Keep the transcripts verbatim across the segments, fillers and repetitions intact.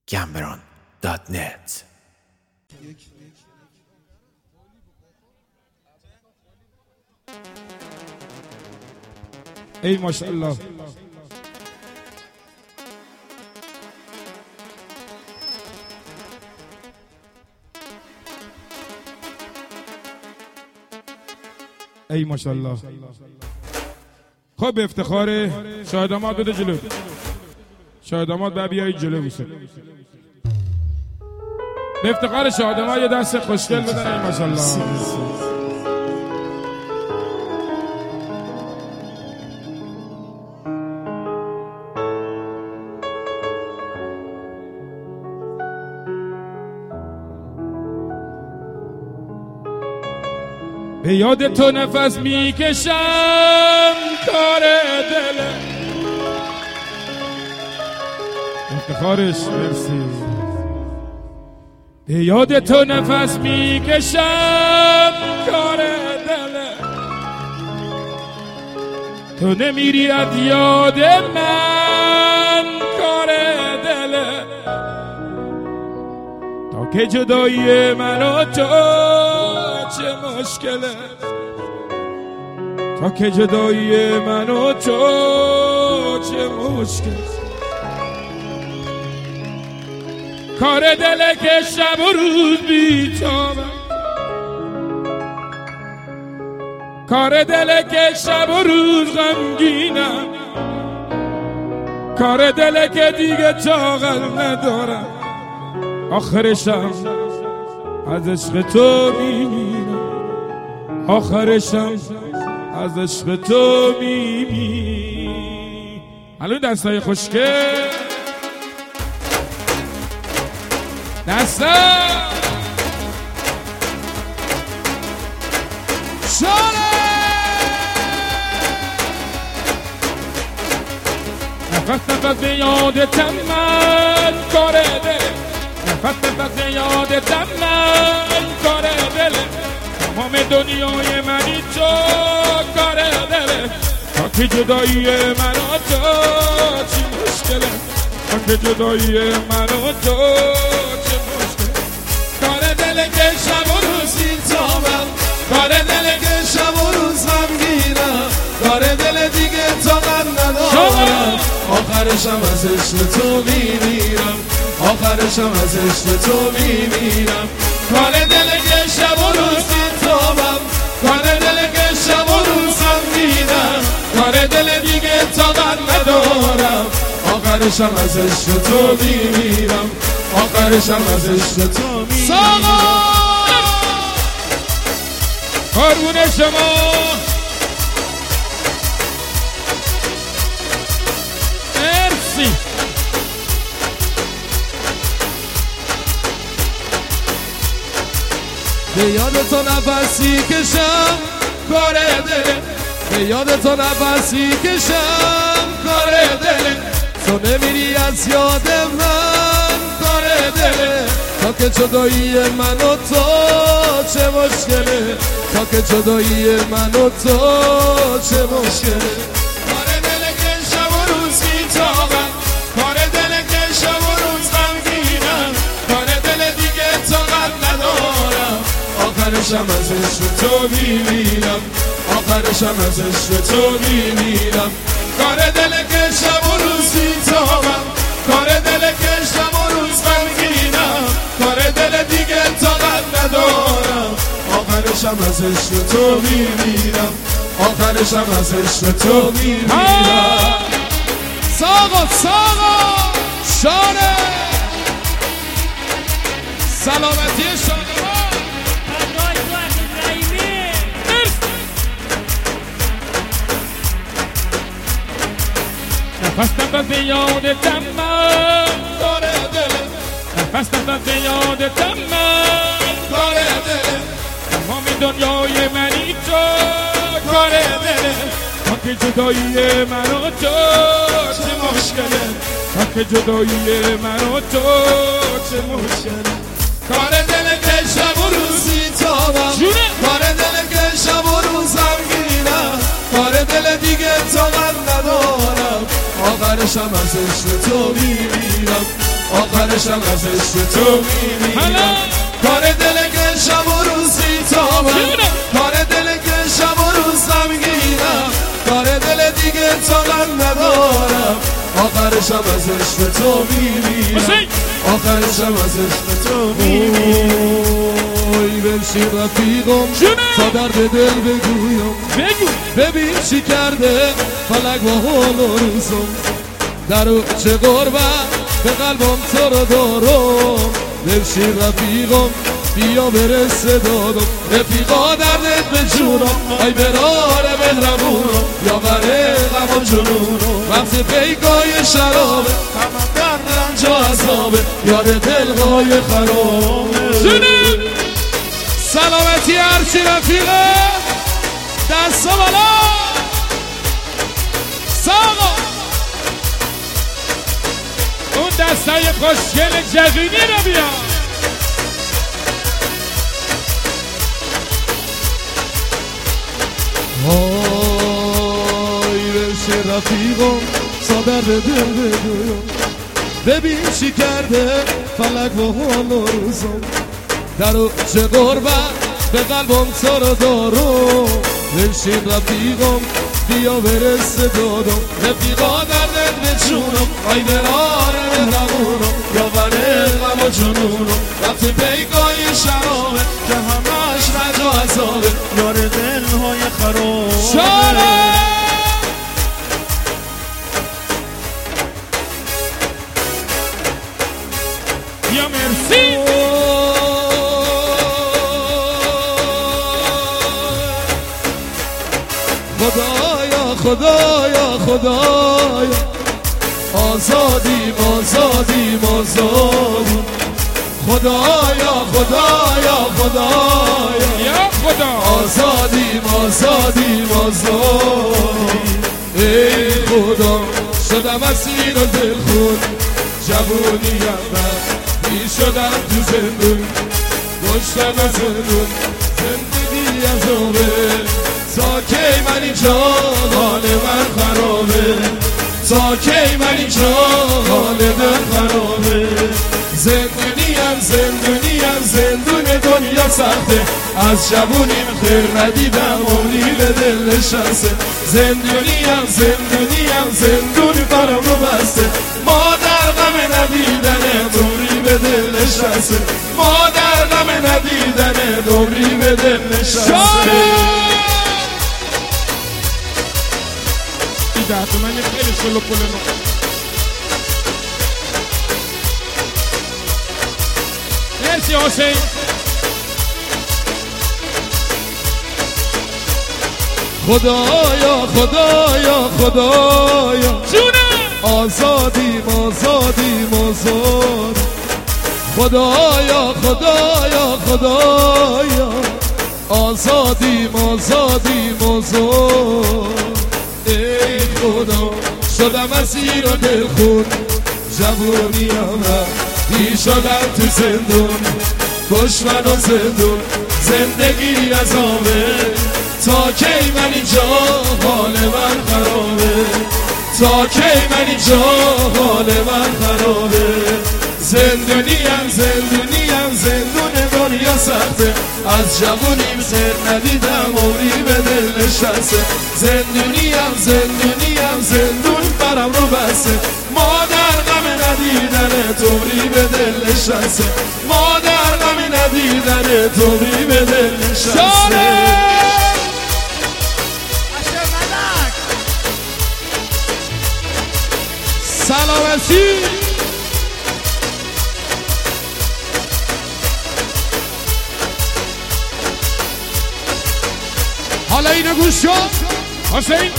گمبران دات نت. ای ماشاءالله. ای ماشاءالله. خب به افتخار شاهد داماد بده جلو. شاهد داماد باید بیایی جلو بوسه. به افتخار شاهد داماد یه دست خوشگل بدن. ای ماشاءالله. به یاد تو نفس میکشم کار دل افتخارش مرسی. به یاد تو نفس میکشم کار دل تو نمیری از یاد من کار دل تا که جدایی من و تو چه مشکله تا که جدایی من و تو چه مشکل کار دله که شب و روز بیتابم کار دله که شب و روز غمگینم کار دله که دیگه طاقت ندارم آخرشم از عشق تو میمیرم آخرشم از عشق تو میمیرم. الان دستای خوشگل دستا شانه نفس نفس به یادتم من کار دل نفس نفس یادتم من کار دله تمام دنیای منی تو کار دله تا که جدایی من و تو چی مشکله تا که جدایی من و تو چه مشکله کار دله که شب و روز بیتابم کار دله که شب و روز غمگینم کار دل دیگه طاقت ندارم آخرشم از عشق تو میمیرم آخرشم از عشق تو میمیرم کار دل که شب و روز بیتابم کار دل که شب و روز غمگینم کار دل دیگه طاقت ندارم آخرشم از عشق تو میمیرم آخرشم از عشق تو میمیرم. قربون شما مرسی. به یاد تو نفسی کشم کار دل به یاد تو نفسی کشم کار دل تو نمیری از یاد من کار دل تا که جدایی من و تو چه مشکله تا که جدایی من و تو چه مشکله کار دل که شب و روز بیتابم کار دل که شب و روز غمگینم کار دل دیگه طاقت ندارم آخرشم از عشق تو میمیرم آخرشم از عشق تو میمیرم کار دل که شب و روز بیتابم کار دل که شب و روز غمگینم کار دل دیگه طاقت ندارم آخرشم از عشق تو میمیرم آخرشم از عشق تو میمیرم. ساقا ساقا شانه سلامتی شانه نفس نفس به یادتم من کار دل نفس نفس به یادتم من کار دل تمام دنیای منی تو کار دل تا که جدایی من و تو چه مشکله تا که جدایی من و تو چه مشکله کار دل که شب و روز بیتابم کار دل که شب و روز غمگینم کار دل دیگه طاقت ندارم آخرشم از عشق تو میمیرم آخرشم از عشق تو میمیرم کار دل که شب و روزی تا من کار دل که شب و روز غمگینم کار دل دیگه تا من ندارم آخرشم از عشق تو میمیرم آخرشم از عشق تو میمیرم ای بنشین رفیقم تا درد دل بگویم ببین چی کرده فلک با حال و روزم در او چه غربت به قلبم تو رو دارم بنشین رفیقم بیا برسه دادم رفیقا دردت به جونم ای برار مهربونم یا بره غم و جنونم وقت پیکای شرابه همه درد رنج و عذابه یاد دلهای خرابه سلامتی هرچی رفیقه دست بالا ساقا اون دستای خوشگل جوینی رو بیا های بشه رفیقم صادر دل بگویم ببین چی کرده فلک و حال و روزم در او چه غربت به قلبم تو رو دارم بنشین رفیقم بیا برسه دادم رفیقا دردت به جونم ای برار مهربونم یا بره غم و جنونم وقتی پیکای شرابه که همش رنج و عذابه یار دلهای خرابه یا مرسی خدایا خدایا خدایا آزادیم آزادیم آزادیم خدایا خدایا خدایا یا خدا آزادیم آزادیم آزادیم ای خدا شدم اسیر و دلخون جوونیم بی شدم تو زندون گشتم از زندون زندگی عذابه تا کی من اینجا حال من خرابه تا کی من اینجا حال من خرابه زندونیم زندونیم زندون دنیا سخته از جوونیم خیر ندیدم عمری به دل نشسته زندونیم زندونیم زندون برم رو بسته مادر غم ندیدن عمری به دل نشسته مادر غم ندیدن عمری به دل نشسته dato, ma ne viene solo con le note. Merci Hossein. خدایا خدایا خدایا آزادیم آزادیم آزاد خدایا خدایا خدایا آزادیم آزادیم آزاد ای خدا شدم اسیر و دلخون جوونیم رفتی شدم تو زندون کش من و زندون زندگی عذابه تا کی من اینجا حال من خرابه تا کی من اینجا حال من خرابه زندونیم زندونیم زندون دنیا سخته از جوونیم سر ندیدم عمری به دل نشسته زندونیم زندونیم زندون برم رو بسته مادر غم ندیدن عمری به دل نشسته مادر غم ندیدن عمری به دل نشسته سلامتی حالا اینو گوش کن حسین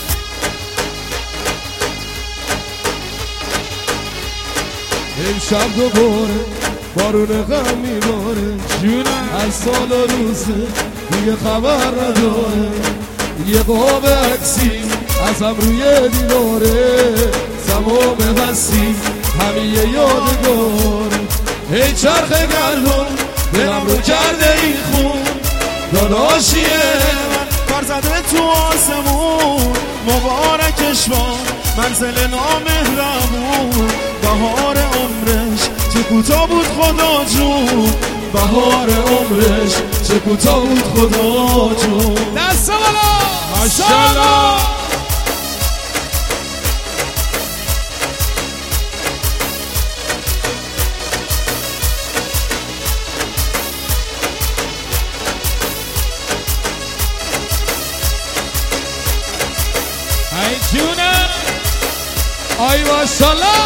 امشب دوباره بارون غم میباره از سال و روزه دیگه خبر نداره یه قاب عکسی ازم روی دیواره تمام هستی همیه یادگاره ای چرخ گردون دلم رو کرده این خون داداشیه من کار زده تو آسمون مبارکش با منزل نامهربون بهار عمره چه کوتاه بود خدا جون، بهار عمرش چه کوتاه بود خدا جون. دست بالا ماشاءالله. ای جونه آی ماشاءالله.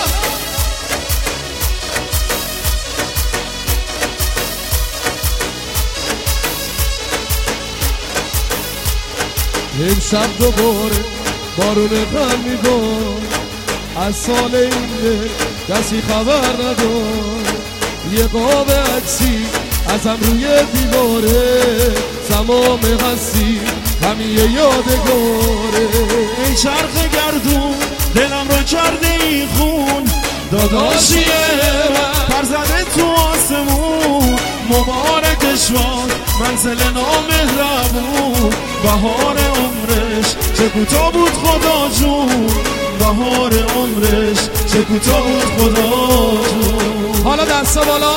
امشب دوباره بارون غم میبارد، از سال این کسی خبر ندار. یه قاب عکسی ازم روی دیواره، تمام هستی همین یه یادگاره. ای چرخ گردون دلم رو کرده این خون، داداشیه من پر زده تو آسمون. مبارکش باد منزل نامهربون، بهار عمرش چه کوتاه بود خدا جون، بهار عمرش چه کوتاه بود خدا جون. حالا دستا بالا.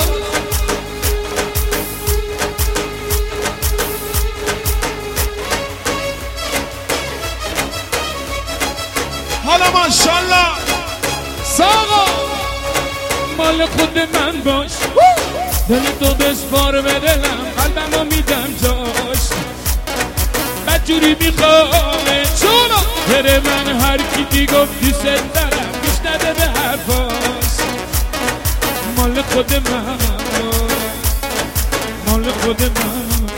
حالا ماشاءالله. ساقا مال خود من باش، دل تو بسپار به دلم، قلبمو میدم جاش. بدجوری میخوامه چونو بره من، هر کی دی گفت دوست دارم گوش نده به حرفاش. مال خود من، مال خود من.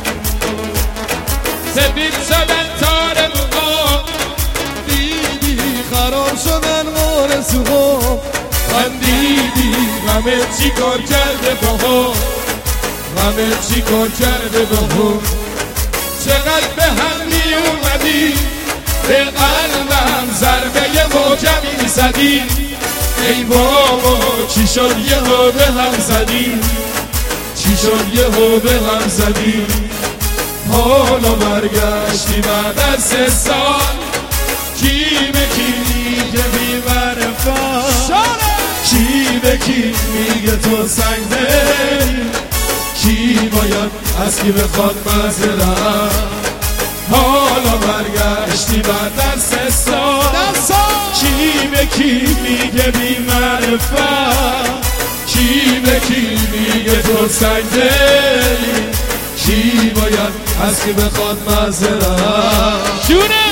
سفید شدن تار موها، دیدی خراب شدن غار سوها. خندیدی غمه چی کار کرده باها، غمه چی کار کرده باها. چقدر به هم می اومدی، به قلبم ضربه محکمی زدی. ای بابا چی شد یهو به هم زدی، چی شد یهو به هم زدی. حالا برگشتی بعد از سه سال، کی به کی میگه بی معرفت، کی به کی میگه تو سنگ دلی، کی باید از کی بخواد معذرت. حالا برگشتی بعد از سه سال، کی به کی میگه بی معرفت، کی به کی میگه تو سنگ دلی، کی باید از کی بخواد معذرت. جونه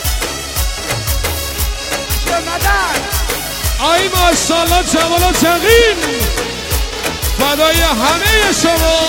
آی ماشاءالله جمال و تقیم، فدای همه شما.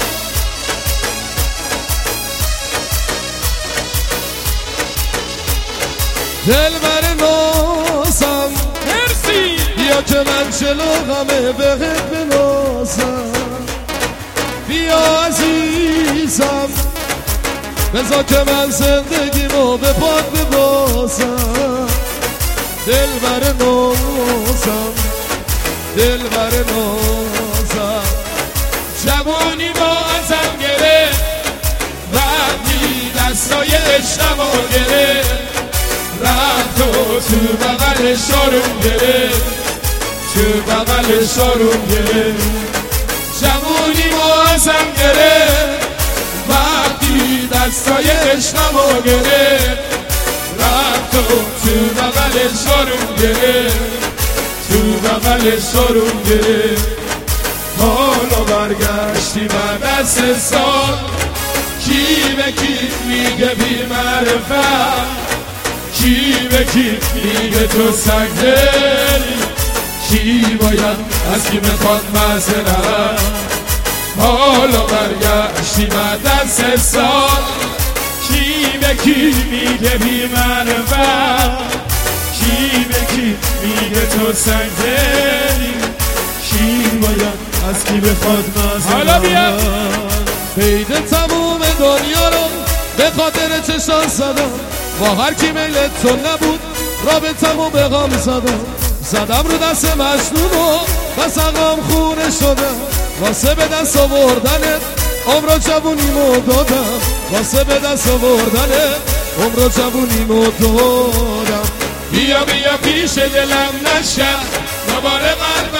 دل بر نازم مرسی، بیا که من جلو غمه بهت بنازم. بیا عزیزم بذار که من زندگیمو به پات ببازم. دل بر نازم، دل بر نازم. جوانی با ازم گرفت، وقتی دستای عشقمو گرفت، رفت و تو بغل شارون گرفت، تو بغل شارون گرفت. جوانی با ازم گرفت، وقتی دستای عشقمو گرفت، رفت و تو بغل شارون گرفت، تو بغل شارون گرفت. حالا برگشتی بعد از سه سال، کی به کی میگه بی معرفت، کی به کی میگه تو سنگ دلی، کی باید از کی بخواد معذرت. حالا برگشتی بعد از سه سال، کی به کی میگه بی معرفت، کی به کی میگه تو سنگ دلی، کی باید از کی بخواد معذرت. حالا بیا قید تموم دنیا رو به خاطر چشان زدم، با هر کی میل تو نبود رابطمو به غم زدم. زدم رو دست مجنون و بس غم خونه شدم، واسه به دست آوردنت عمر و جوونیمو دادم، واسه به دست آوردنت عمر و جوونیمو دادم. بیا بیا پیش دلم نشم، دوباره قلبمو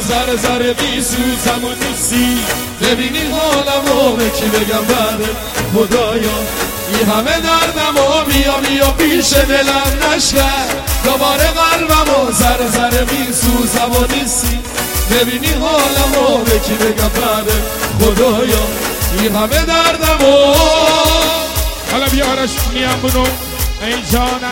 زر زر میسوزم و نیستی ببینی حالمو به کی بگم بعد خدایا این همه دردم و بیا بیا پیش دلم نشکر دوباره قلبمو زر زر میسوزم و نیستی ببینی حالمو به کی بگم بعد خدایا این همه دردم و حالا بیارش میام بونو ای جانم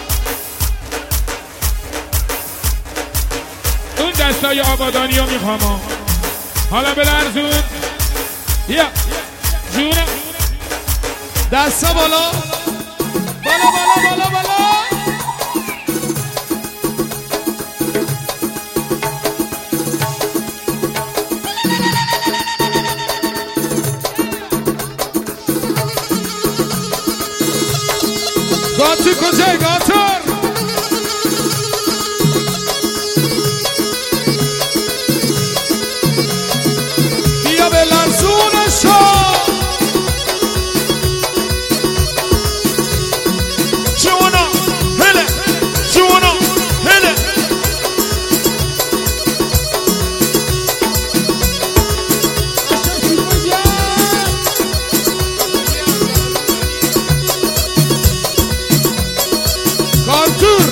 اون دستای آبادانی رو میخوام حالا بلرزون یا جونه دستا بالا بالا بالا بالا بالا گاتی کجای گاتر بیا به لرزونشو جوانا هله جوانا هله کانتور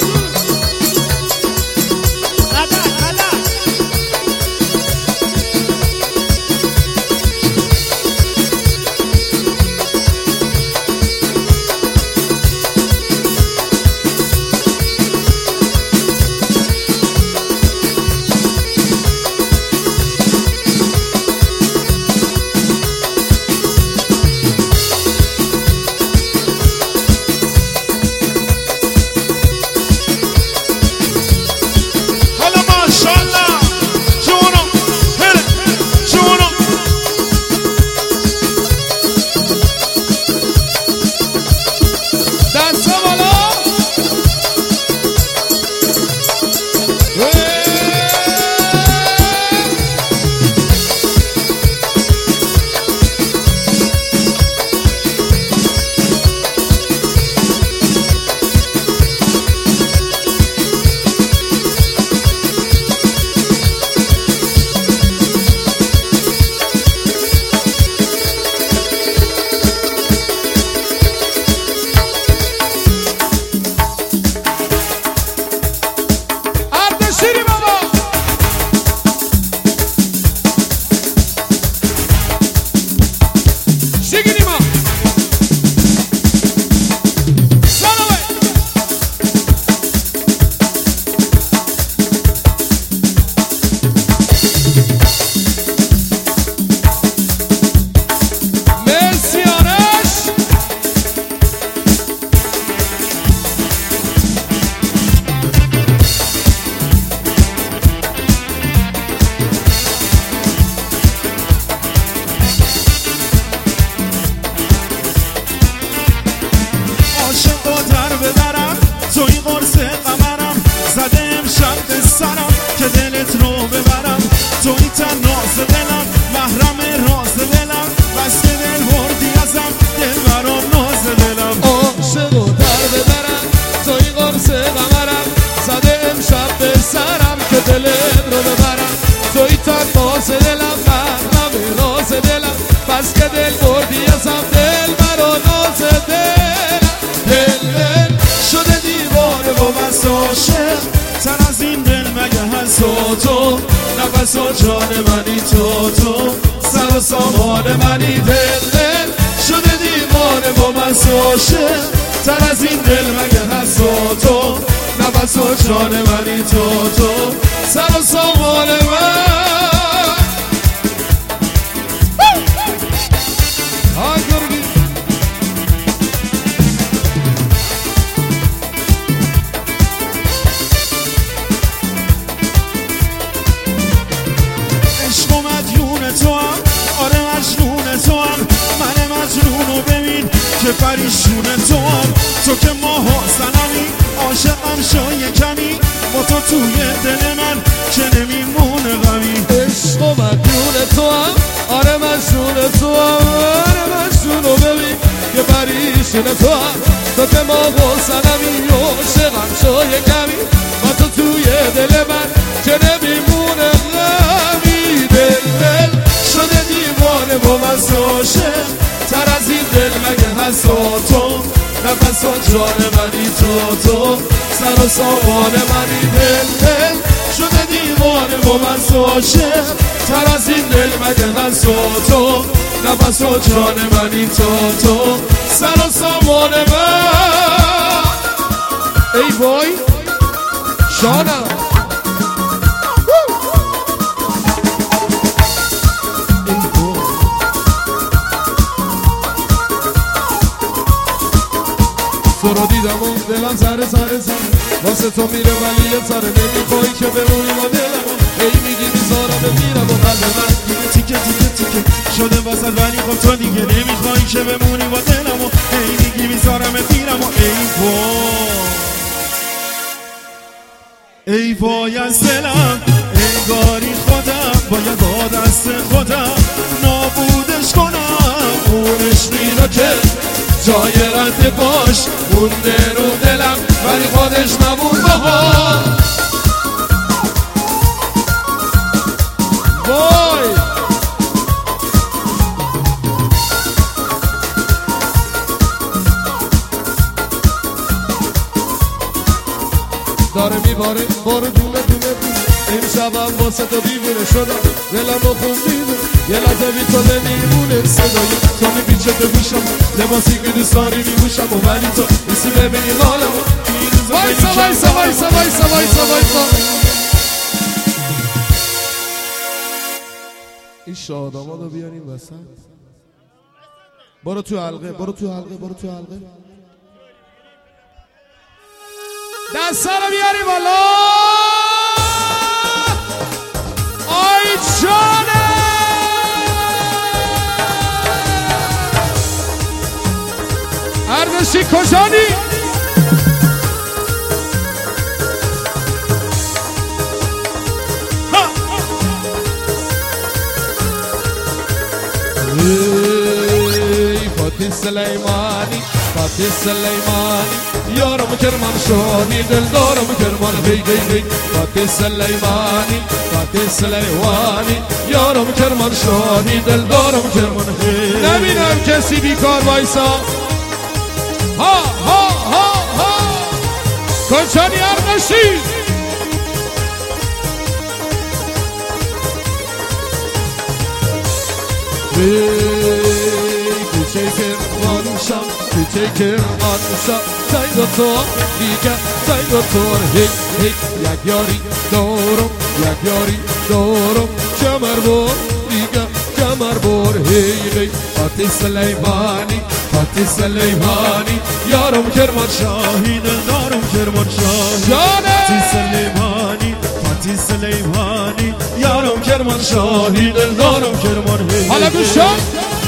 نفس و جان منی تو تو سر و سامان منی دل دل شده دیوانه با من عاشق تر از این دل مگه هست و تو نفس و جان منی تو تو سر و سامان من که پریشون تو هم تو که ماه سنمی عاشقم شای کمی با تو توی دل من که نمیمونه غمی عشق و مدیون تو هم آره مجنون تو هم آره مجنونو ببین که پریشون تو هم تو که ماه سنمی عاشقم شای کمی با تو توی دل من که نمیمونه غمی مست عاشق تر از این دل مگه هست تو نفس و جان منی تو تو سر و سامان منی دل دل شده دیوانه با مست عاشق تر از این دل مگه هست تو نفس و جان منی تو تو سر و سامان من ای وای شانم تو رو دیدم و دلم سر سر سر واسه تو میره ولی یه سره نمیخوایی که بمونی با دلم ای میگی میذارم بمیرم و قلب من تیکه تیکه تیکه شده واسه ولی خب تو دیگه نمیخوایی که بمونی با دلم و ای میگی میذارم بمیرم و ای وای ای وای از دلم انگاری خودم باید با دست خودم نابودش کنم اونش میره که جای رد باش مونده رو دلم ولی خودش نمون بابا وای داره میباره بارو دونه دونه دونه این شبم واسه تو دیوونه شدم دلم رو خون میدونه یه لحظه بی تو نمیمونه صدای تو میپیچه به گوشم لباسی که دوست داری میگوشم و ولی تو نیستی ببینی حالم وایسا وایسا وایسا وایسا وایسا وایسا این شاداما رو بیاریم وسط برو تو حلقه برو تو حلقه برو تو حلقه دستا رو بیاری بالا آی جانه اردشی کجانی ای فاتی سلیمانی فاتی سلیمانی یارم کرمان شانی دل دارم کرمان هی هی هی فاتی سلیمانی فاتی سلیمانی یارم کرمان شانی دل دارم کرمان هی نبینم کسی بیکار وایسا ها ها ها ها کجانی اردشی کوچه کرمانشم کوچه کرمانشم سایدا تو دیگه سایدا تو هی هی یک یاری دارم یک یاری دارم کمر بار دیگه کمر بار هی هی فاتی سلیمانی فاتی سلیمانی یارم کرمان شاهی دل دارم کرمان شاهی فاتی سلیمانی فاتی سلیمانی یارم کرمان شاهی دل دارم کرمان هی حالا گوش کن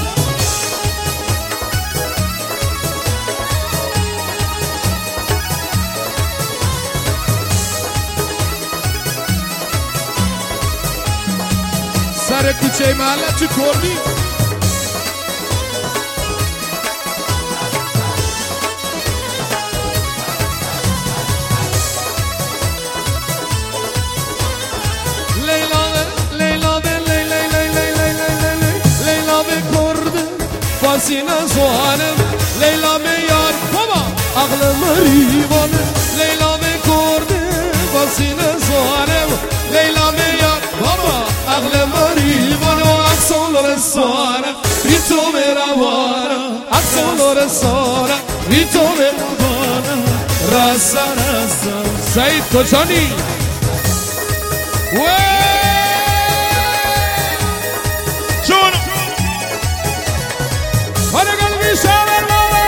سر کوچه محله تو کردی سینه زوانم لیلا میار بابا عقلم ریوانه لیلا میکرده با سینه زوانم لیلا میار بابا عقلم ریوانه و اکسون رسانه بی تو میروانه اکسون رسانه بی تو میروانه رسا رسا سعید کجانی جون Hadi kalbi şaver baba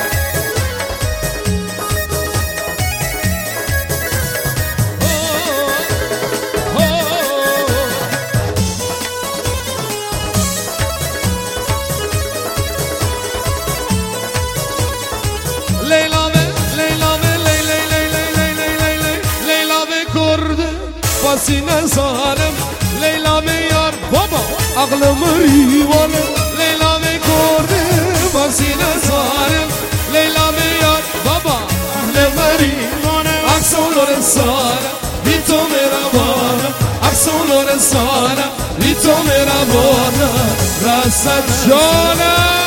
Leyla ve Leyla ve Ley Ley Ley Ley Ley Ley Ley Ley Leyla ve kurdu Fasine zalim Leyla ve yar baba Aklımı rivanı Leyla ve kurdu Fasine zalim Leyla ve yar baba Aklımı rivanı Aksolore sara Bito meravana رسول و رسانم بی تو مهربانم رسد جانم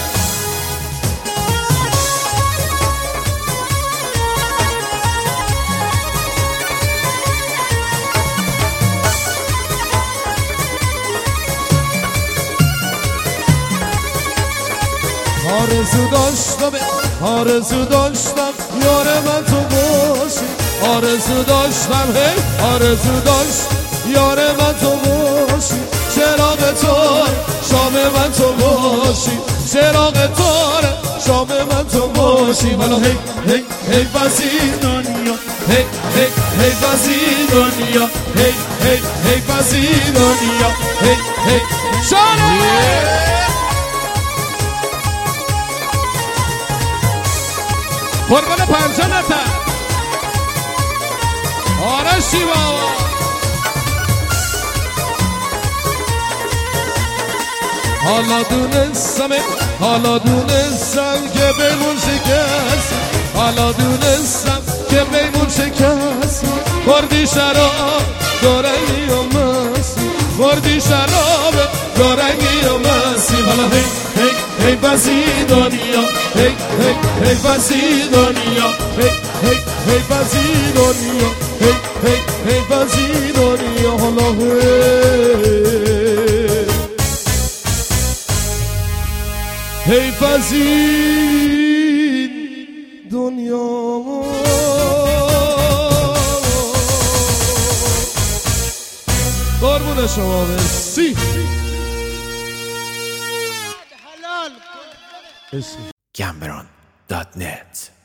آرزو داشتم آرزو داشتم یار من تو باشی آرزو داشتم هی آرزو داشت یار من تو باشی چراغ تار شام من تو باشی چراغ تار شام من تو باشی ولی هی هی هی بازی دنیا هی هی هی بازی دنیا هی هی هی بازی دنیا هی هی شانه قربان پنجانتا آره شیوا حالا دونستم حالا دونستم که بیمون شکست حالا دونستم که بیمون شکست خوردی شراب دارنگی و مسی خوردی شراب دارنگی و مسی حالا هی هی هی بازی دنیا هی هی هی بازی دنیا هی هی هی بازی دنیا هی هی هی بازی دنیا حالا هی هی بازی دنیا قربون شما برسی Gambron dot net